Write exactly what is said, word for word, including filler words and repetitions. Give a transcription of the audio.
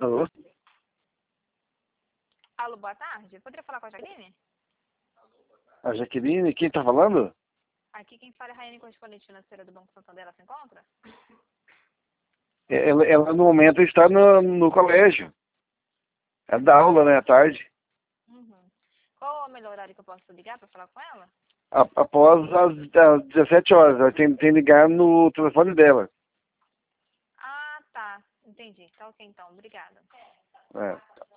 Alô? Alô, boa tarde. Poderia falar com a Jaqueline? A Jaqueline? Quem tá falando? Aqui quem fala é a Raiane, correspondente financeira do Banco Santander. Ela se encontra? Ela, ela no momento está no, no colégio. Ela dá aula, né, à tarde. Uhum. Qual é o melhor horário que eu posso ligar para falar com ela? A, após as, as dezessete horas. Ela tem, tem que ligar no telefone dela. Ah, tá. Entendi. Tá ok então. Obrigada. É.